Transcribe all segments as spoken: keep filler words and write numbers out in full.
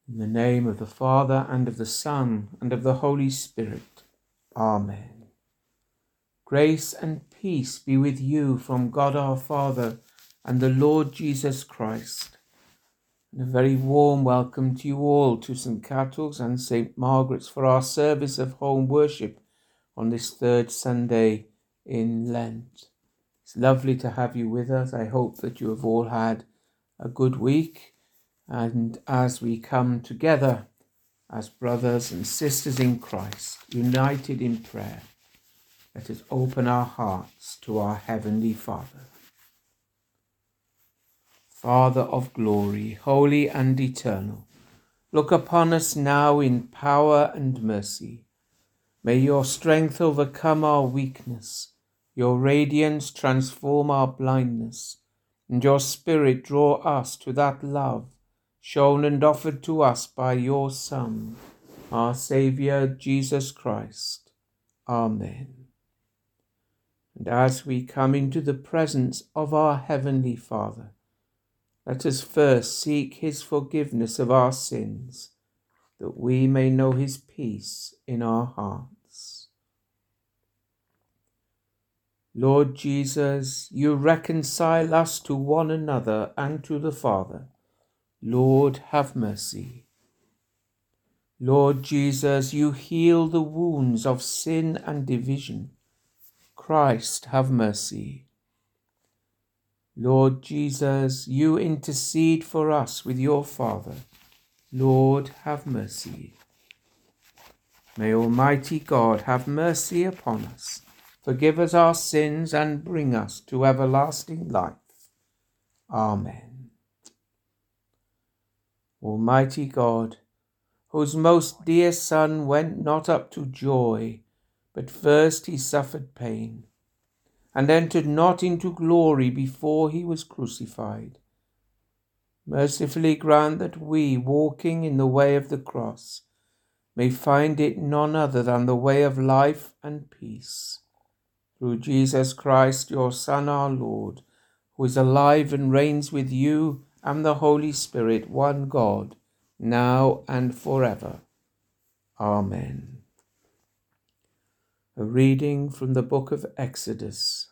In the name of the Father, and of the Son, and of the Holy Spirit. Amen. Grace and peace be with you from God our Father and the Lord Jesus Christ. And a very warm welcome to you all to Saint Catherine's and Saint Margaret's for our service of home worship on this third Sunday in Lent. It's lovely to have you with us. I hope that you have all had a good week. And as we come together as brothers and sisters in Christ, united in prayer, let us open our hearts to our Heavenly Father. Father of glory, holy and eternal, look upon us now in power and mercy. May your strength overcome our weakness, your radiance transform our blindness, and your Spirit draw us to that love shown and offered to us by your Son, our Saviour, Jesus Christ. Amen. And as we come into the presence of our Heavenly Father, let us first seek his forgiveness of our sins, that we may know his peace in our hearts. Lord Jesus, you reconcile us to one another and to the Father. Lord, have mercy. Lord Jesus, you heal the wounds of sin and division. Christ, have mercy. Lord Jesus, you intercede for us with your Father. Lord, have mercy. May Almighty God have mercy upon us, forgive us our sins, and bring us to everlasting life. Amen. Almighty God, whose most dear Son went not up to joy, but first he suffered pain, and entered not into glory before he was crucified, mercifully grant that we, walking in the way of the cross, may find it none other than the way of life and peace. Through Jesus Christ, your Son, our Lord, who is alive and reigns with you and the Holy Spirit, one God, now and forever. Amen. A reading from the book of Exodus.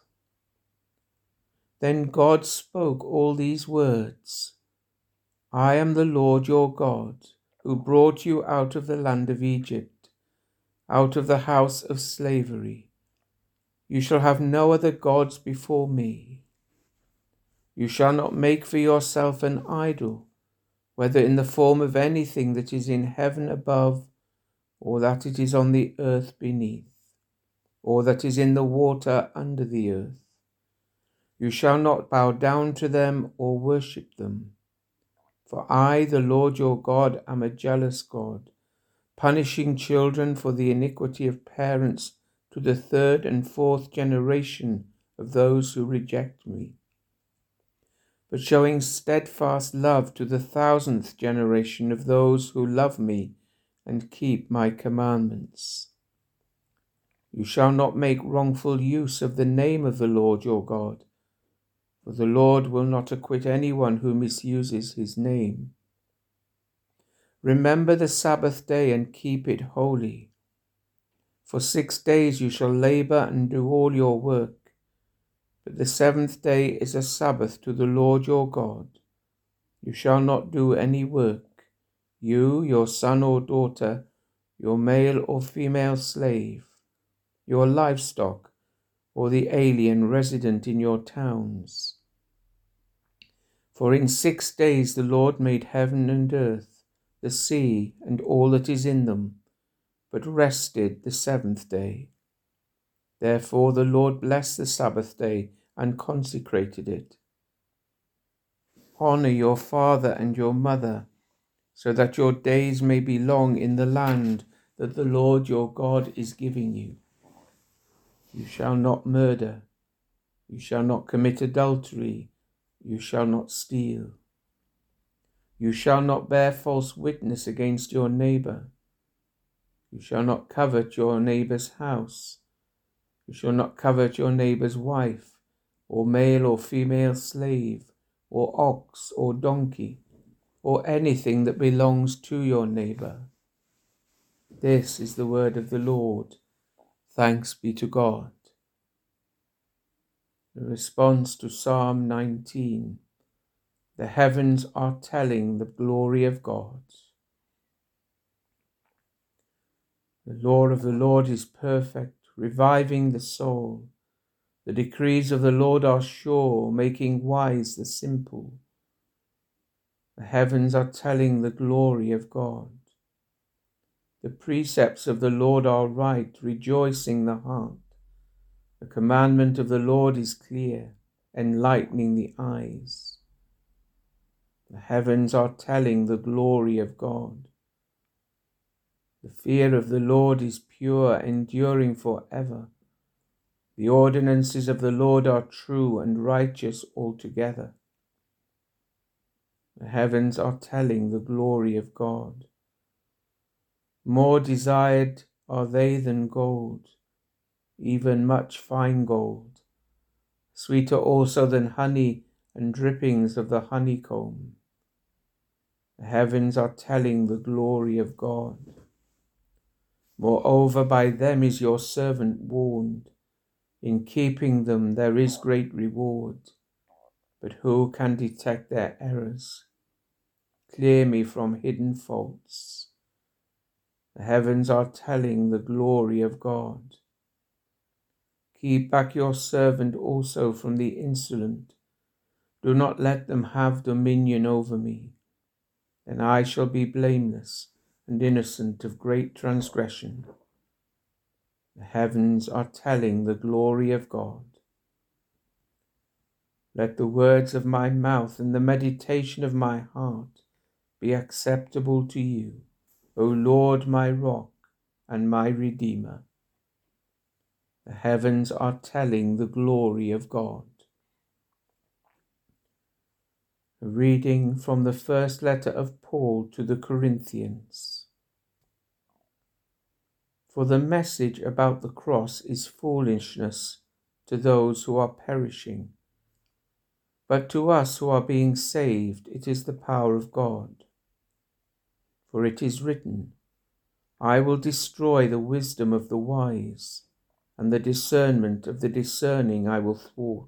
Then God spoke all these words. I am the Lord your God, who brought you out of the land of Egypt, out of the house of slavery. You shall have no other gods before me. You shall not make for yourself an idol, whether in the form of anything that is in heaven above, or that it is on the earth beneath, or that is in the water under the earth. You shall not bow down to them or worship them. For I, the Lord your God, am a jealous God, punishing children for the iniquity of parents to the third and fourth generation of those who reject me, but showing steadfast love to the thousandth generation of those who love me and keep my commandments. You shall not make wrongful use of the name of the Lord your God, for the Lord will not acquit anyone who misuses his name. Remember the Sabbath day and keep it holy. For six days you shall labor and do all your work, but the seventh day is a Sabbath to the Lord your God. You shall not do any work, you, your son or daughter, your male or female slave, your livestock, or the alien resident in your towns. For in six days the Lord made heaven and earth, the sea, and all that is in them, but rested the seventh day. Therefore the Lord blessed the Sabbath day and consecrated it. Honor your father and your mother, so that your days may be long in the land that the Lord your God is giving you. You shall not murder. You shall not commit adultery. You shall not steal. You shall not bear false witness against your neighbor. You shall not covet your neighbor's house. You shall not covet your neighbor's wife, or male or female slave, or ox or donkey, or anything that belongs to your neighbour. This is the word of the Lord. Thanks be to God. The response to Psalm nineteen. The heavens are telling the glory of God. The law of the Lord is perfect, reviving the soul. The decrees of the Lord are sure, making wise the simple. The heavens are telling the glory of God. The precepts of the Lord are right, rejoicing the heart. The commandment of the Lord is clear, enlightening the eyes. The heavens are telling the glory of God. The fear of the Lord is pure, enduring forever. The ordinances of the Lord are true and righteous altogether. The heavens are telling the glory of God. More desired are they than gold, even much fine gold, sweeter also than honey and drippings of the honeycomb. The heavens are telling the glory of God. Moreover, by them is your servant warned. In keeping them there is great reward. But who can detect their errors? Clear me from hidden faults. The heavens are telling the glory of God. Keep back your servant also from the insolent. Do not let them have dominion over me. Then I shall be blameless and innocent of great transgression. The heavens are telling the glory of God. Let the words of my mouth and the meditation of my heart be acceptable to you, O Lord, my rock and my redeemer. The heavens are telling the glory of God. A reading from the first letter of Paul to the Corinthians. For the message about the cross is foolishness to those who are perishing, but to us who are being saved it is the power of God. For it is written, I will destroy the wisdom of the wise, and the discernment of the discerning I will thwart.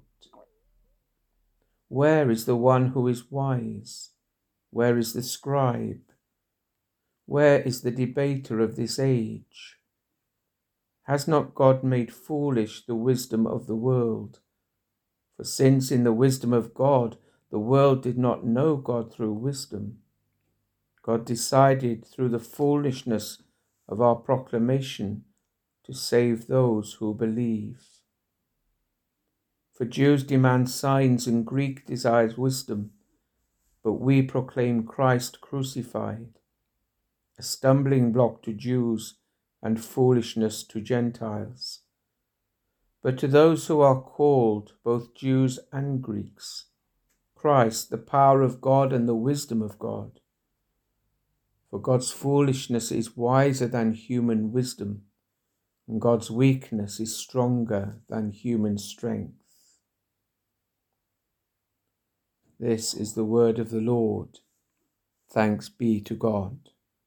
Where is the one who is wise? Where is the scribe? Where is the debater of this age? Has not God made foolish the wisdom of the world? For since in the wisdom of God the world did not know God through wisdom, God decided through the foolishness of our proclamation to save those who believe. For Jews demand signs and Greek desires wisdom, but we proclaim Christ crucified, a stumbling block to Jews and foolishness to Gentiles. But to those who are called, both Jews and Greeks, Christ, the power of God and the wisdom of God. For God's foolishness is wiser than human wisdom, and God's weakness is stronger than human strength. This is the word of the Lord. Thanks be to God.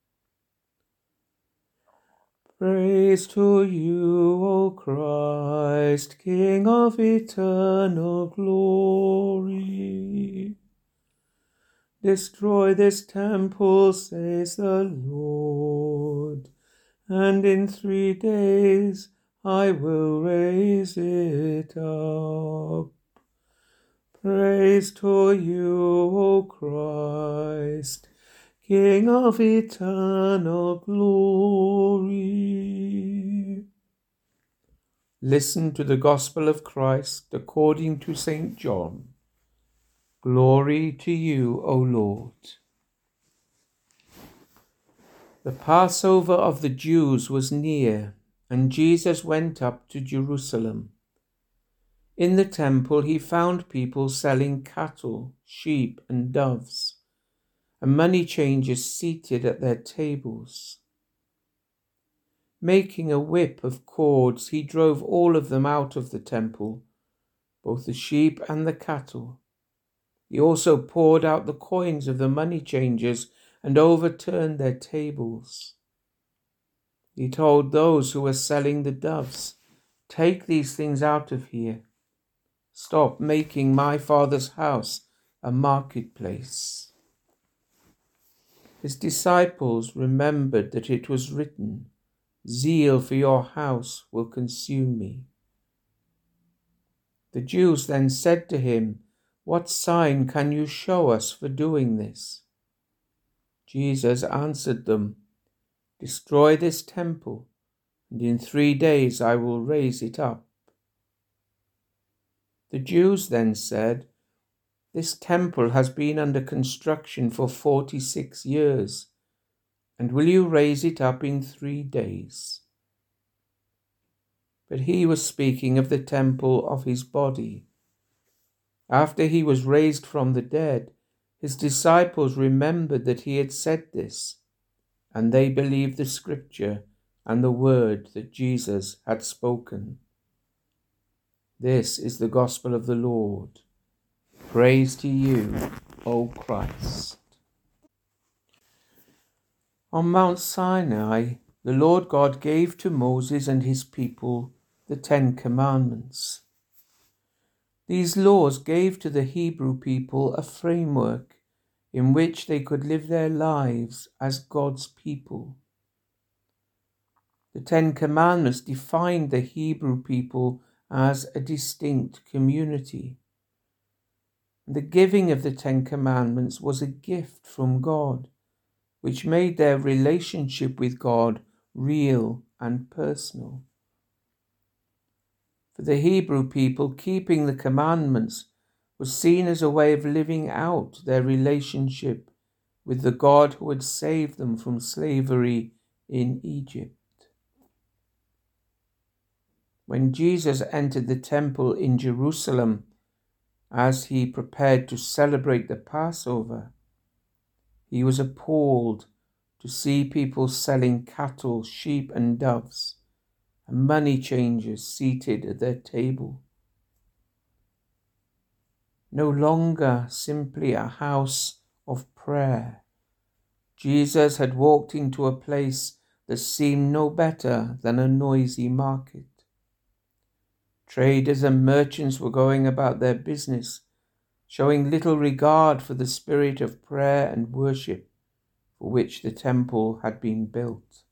Praise to you, O Christ, King of eternal glory. Destroy this temple, says the Lord, and in three days I will raise it up. Praise to you, O Christ, King of eternal glory. Listen to the gospel of Christ according to Saint John. Glory to you, O Lord. The Passover of the Jews was near, and Jesus went up to Jerusalem. In the temple he found people selling cattle, sheep, and doves, and money changers seated at their tables. Making a whip of cords, he drove all of them out of the temple, both the sheep and the cattle, He also poured out the coins of the money changers and overturned their tables. He told those who were selling the doves, "Take these things out of here. Stop making my Father's house a marketplace." His disciples remembered that it was written, "Zeal for your house will consume me." The Jews then said to him, "What sign can you show us for doing this?" Jesus answered them, "Destroy this temple, and in three days I will raise it up." The Jews then said, "This temple has been under construction for forty-six years, and will you raise it up in three days?" But he was speaking of the temple of his body. After he was raised from the dead, his disciples remembered that he had said this, and they believed the scripture and the word that Jesus had spoken. This is the gospel of the Lord. Praise to you, O Christ. On Mount Sinai, the Lord God gave to Moses and his people the Ten Commandments. These laws gave to the Hebrew people a framework in which they could live their lives as God's people. The Ten Commandments defined the Hebrew people as a distinct community. The giving of the Ten Commandments was a gift from God, which made their relationship with God real and personal. For the Hebrew people, keeping the commandments was seen as a way of living out their relationship with the God who had saved them from slavery in Egypt. When Jesus entered the temple in Jerusalem, as he prepared to celebrate the Passover, he was appalled to see people selling cattle, sheep, and doves, and money changers seated at their table. No longer simply a house of prayer, Jesus had walked into a place that seemed no better than a noisy market. Traders and merchants were going about their business, showing little regard for the spirit of prayer and worship for which the temple had been built.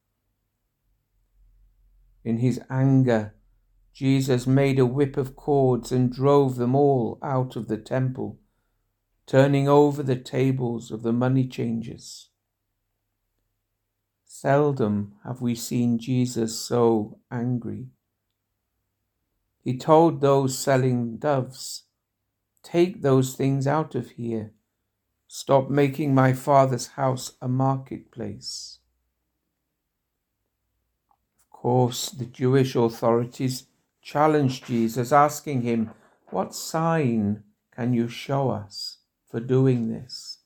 In his anger, Jesus made a whip of cords and drove them all out of the temple, turning over the tables of the money changers. Seldom have we seen Jesus so angry. He told those selling doves, "Take those things out of here. Stop making my Father's house a marketplace." Of course, the Jewish authorities challenged Jesus, asking him, "What sign can you show us for doing this?"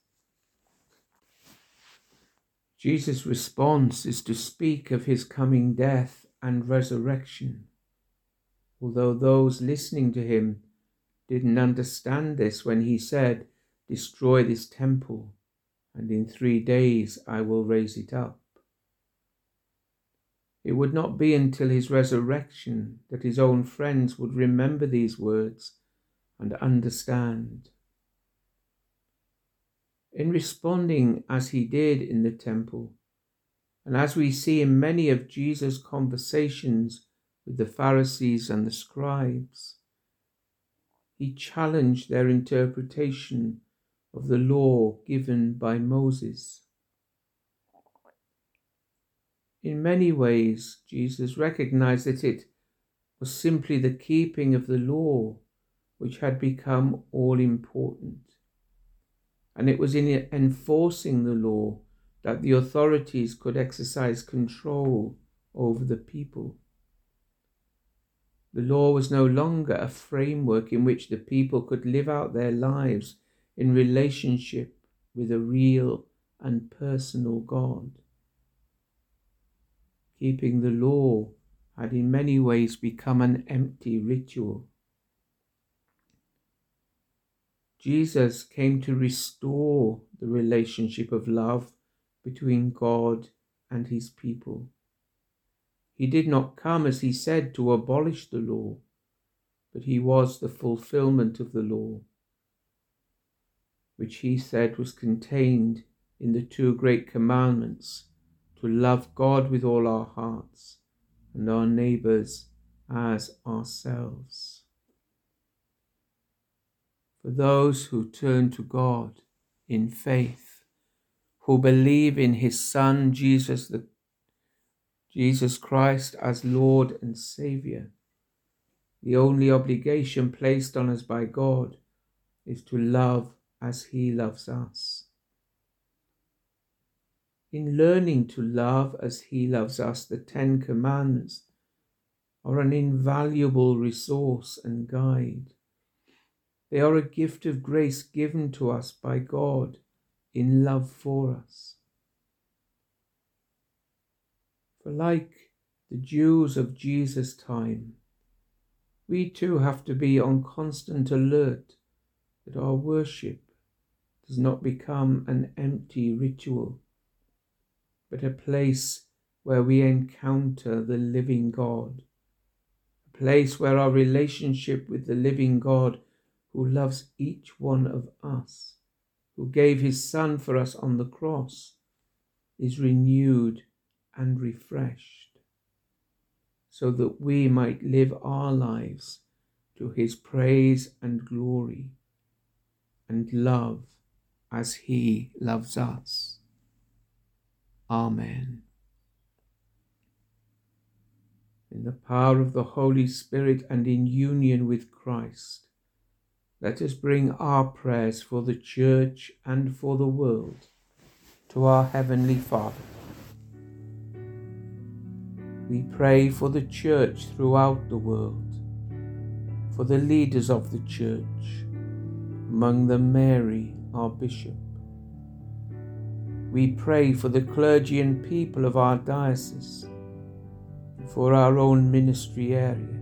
Jesus' response is to speak of his coming death and resurrection. Although those listening to him didn't understand this when he said, "Destroy this temple, and in three days I will raise it up." It would not be until his resurrection that his own friends would remember these words and understand. In responding as he did in the temple, and as we see in many of Jesus' conversations with the Pharisees and the scribes, he challenged their interpretation of the law given by Moses. In many ways, Jesus recognized that it was simply the keeping of the law which had become all important, and it was in enforcing the law that the authorities could exercise control over the people. The law was no longer a framework in which the people could live out their lives in relationship with a real and personal God. Keeping the law had in many ways become an empty ritual. Jesus came to restore the relationship of love between God and his people. He did not come, as he said, to abolish the law, but he was the fulfillment of the law, which he said was contained in the two great commandments, to love God with all our hearts and our neighbours as ourselves. For those who turn to God in faith, who believe in his Son, Jesus, the, Jesus Christ as Lord and Saviour, the only obligation placed on us by God is to love as he loves us. In learning to love as he loves us, the Ten Commandments are an invaluable resource and guide. They are a gift of grace given to us by God in love for us. For like the Jews of Jesus' time, we too have to be on constant alert that our worship does not become an empty ritual, but a place where we encounter the living God, a place where our relationship with the living God, who loves each one of us, who gave his Son for us on the cross, is renewed and refreshed, so that we might live our lives to his praise and glory, and love as he loves us. Amen. In the power of the Holy Spirit and in union with Christ, let us bring our prayers for the Church and for the world to our Heavenly Father. We pray for the Church throughout the world, for the leaders of the Church, among them Mary, our Bishop. We pray for the clergy and people of our diocese, and for our own ministry area.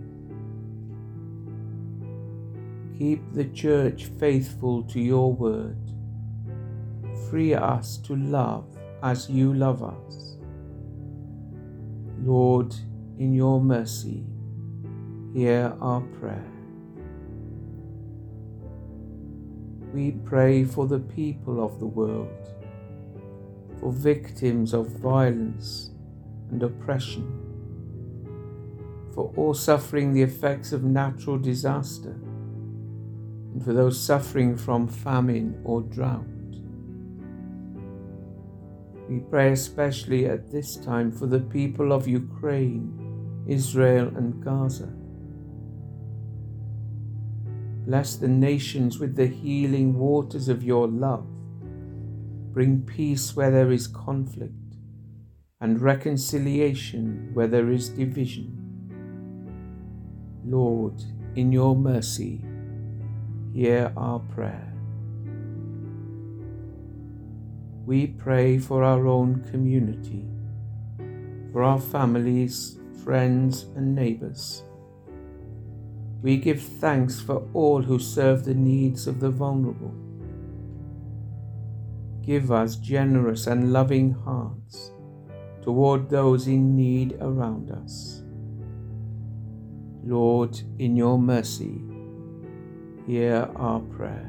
Keep the Church faithful to your word. Free us to love as you love us. Lord, in your mercy, hear our prayer. We pray for the people of the world, for victims of violence and oppression, for all suffering the effects of natural disaster, and for those suffering from famine or drought. We pray especially at this time for the people of Ukraine, Israel, and Gaza. Bless the nations with the healing waters of your love. Bring peace where there is conflict, and reconciliation where there is division. Lord, in your mercy, hear our prayer. We pray for our own community, for our families, friends, and neighbours. We give thanks for all who serve the needs of the vulnerable. Give us generous and loving hearts toward those in need around us. Lord, in your mercy, hear our prayer.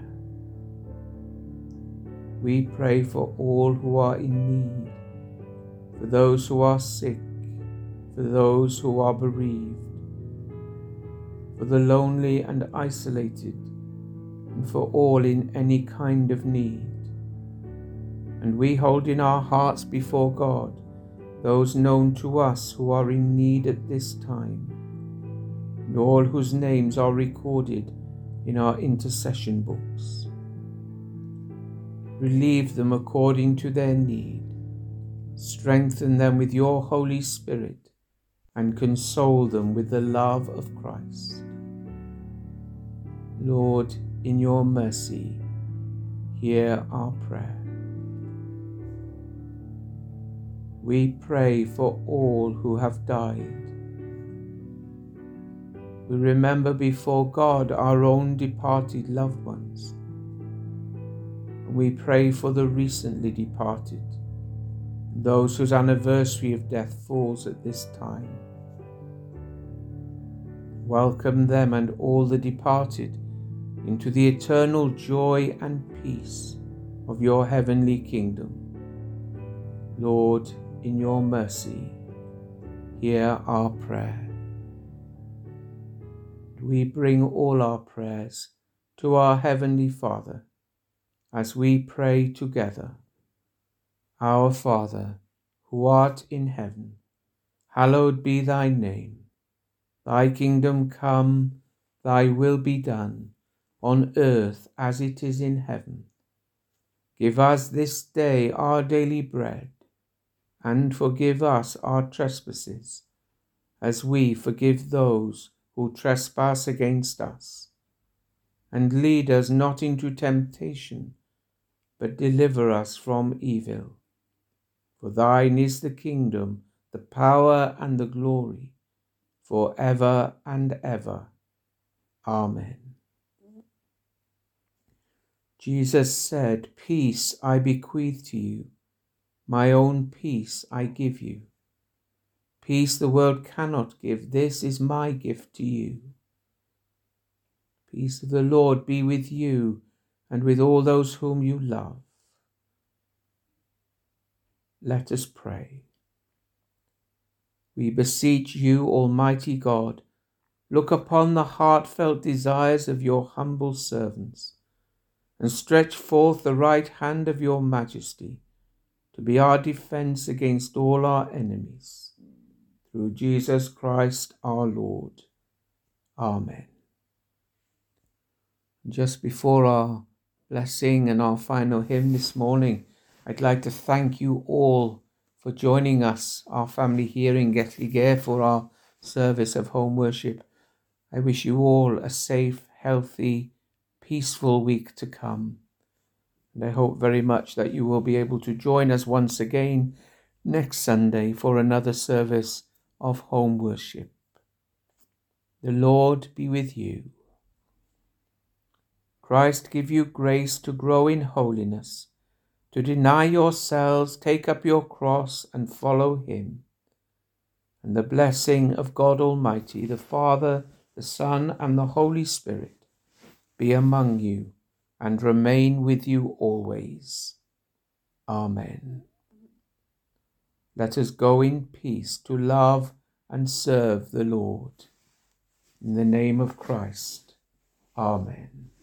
We pray for all who are in need, for those who are sick, for those who are bereaved, for the lonely and isolated, and for all in any kind of need. And we hold in our hearts before God those known to us who are in need at this time, and all whose names are recorded in our intercession books. Relieve them according to their need. Strengthen them with your Holy Spirit, and console them with the love of Christ. Lord, in your mercy, hear our prayer. We pray for all who have died. We remember before God our own departed loved ones, We pray for the recently departed, those whose anniversary of death falls at this time. Welcome them and all the departed into the eternal joy and peace of your heavenly kingdom. Lord, in your mercy, hear our prayer. We bring all our prayers to our Heavenly Father as we pray together. Our Father, who art in heaven, hallowed be thy name. Thy kingdom come, thy will be done, on earth as it is in heaven. Give us this day our daily bread, and forgive us our trespasses, as we forgive those who trespass against us. And lead us not into temptation, but deliver us from evil. For thine is the kingdom, the power, and the glory, for ever and ever. Amen. Jesus said, "Peace I bequeath to you, my own peace I give you. Peace the world cannot give, this is my gift to you." Peace of the Lord be with you and with all those whom you love. Let us pray. We beseech you, Almighty God, look upon the heartfelt desires of your humble servants, and stretch forth the right hand of your majesty to be our defense against all our enemies. Through Jesus Christ our Lord. Amen. Just before our blessing and our final hymn this morning, I'd like to thank you all for joining us, our family here in Gethlygare, for our service of home worship. I wish you all a safe, healthy, peaceful week to come. And I hope very much that you will be able to join us once again next Sunday for another service of home worship. The Lord be with you. Christ give you grace to grow in holiness, to deny yourselves, take up your cross and follow him. And the blessing of God Almighty, the Father, the Son, and the Holy Spirit be among you and remain with you always. Amen. Let us go in peace to love and serve the Lord. In the name of Christ. Amen.